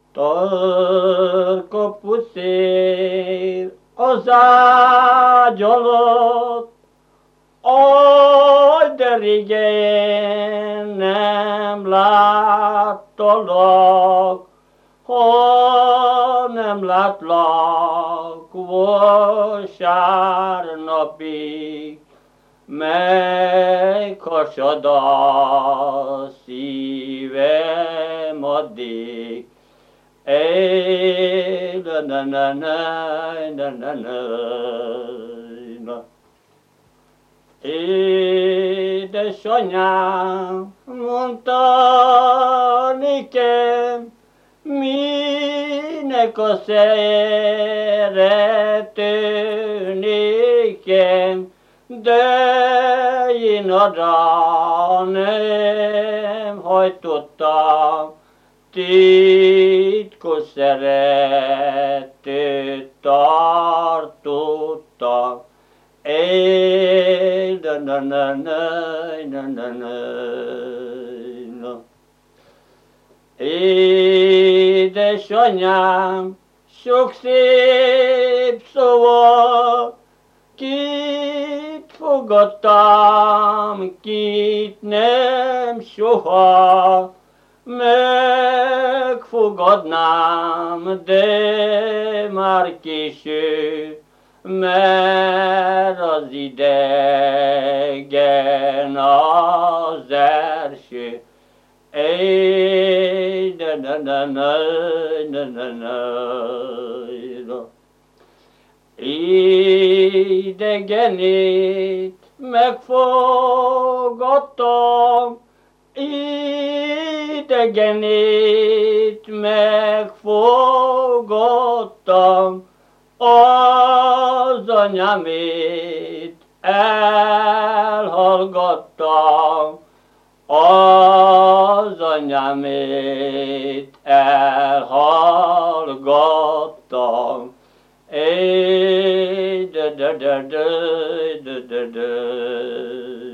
Tarka puszél az ágy alatt, aj, de régen nem láttalak, ha nem látlak vasárnapig, meghasad a szívem addig. Ej, na na na na na na na. Édesanyám mondta nekem, minek a szerető nékem, de én arra nem hajtottam, titkos szeretőt tartottam. Ej, na na na na na na na. Édesanyám, sok szép szóval, kit fogadtam, kit nem soha, megfogadnám, de már késő, mert az idegen az első. Ej, na na na na na na na. Idegenét megfogadtam, idegenét megfogadtam, az anyámét elhallgattam, az anyámét elhallgattam. Ej, de de de de de de de.